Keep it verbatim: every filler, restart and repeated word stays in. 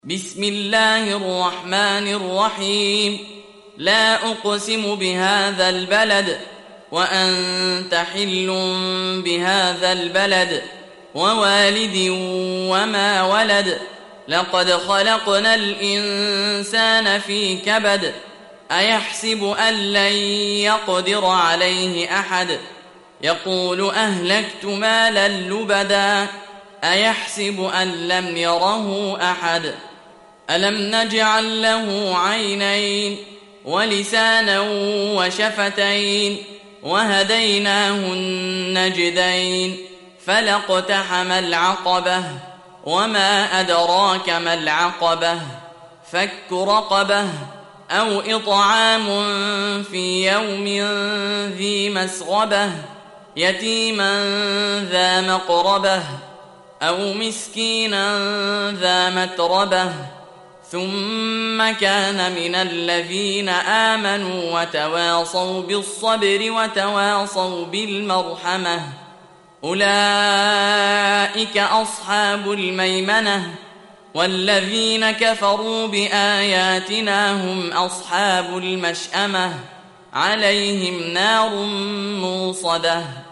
بسم الله الرحمن الرحيم. لا أقسم بهذا البلد وأنت حل بهذا البلد ووالد وما ولد. لقد خلقنا الإنسان في كبد. أيحسب أن لن يقدر عليه أحد. يقول أهلكت مالا لبدا. أيحسب أن لم يره أحد. ألم نجعل له عينين ولسانا وشفتين وهديناه النجدين. فلاقتحم العقبة وما أدراك ما العقبة. فك رقبة أو إطعام في يوم ذي مسغبة يتيما ذا مقربة أو مسكينا ذا متربة ثم كان من الذين آمنوا وتواصوا بالصبر وتواصوا بالمرحمة. أولئك أصحاب الميمنة. والذين كفروا بآياتنا هم أصحاب المشأمة. عليهم نار موصدة.